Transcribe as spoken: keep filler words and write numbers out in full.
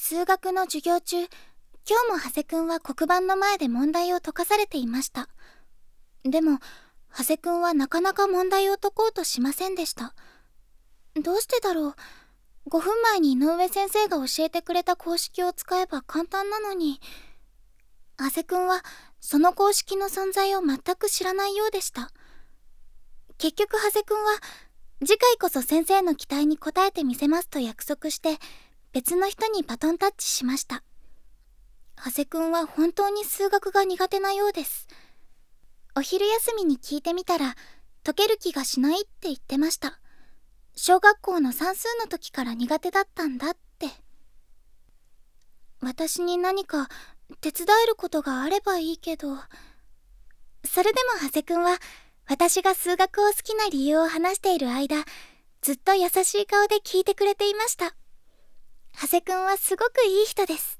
数学の授業中、今日も長谷くんは黒板の前で問題を解かされていました。でも、長谷くんはなかなか問題を解こうとしませんでした。どうしてだろう。ごふんまえに井上先生が教えてくれた公式を使えば簡単なのに。長谷くんはその公式の存在を全く知らないようでした。結局長谷くんは次回こそ先生の期待に応えてみせますと約束して別の人にバトンタッチしました。長谷くんは本当に数学が苦手なようです。お昼休みに聞いてみたら解ける気がしないって言ってました。小学校の算数の時から苦手だったんだって。私に何か手伝えることがあればいいけど。それでも長谷くんは私が数学を好きな理由を話している間、ずっと優しい顔で聞いてくれていました。長谷くんはすごくいい人です。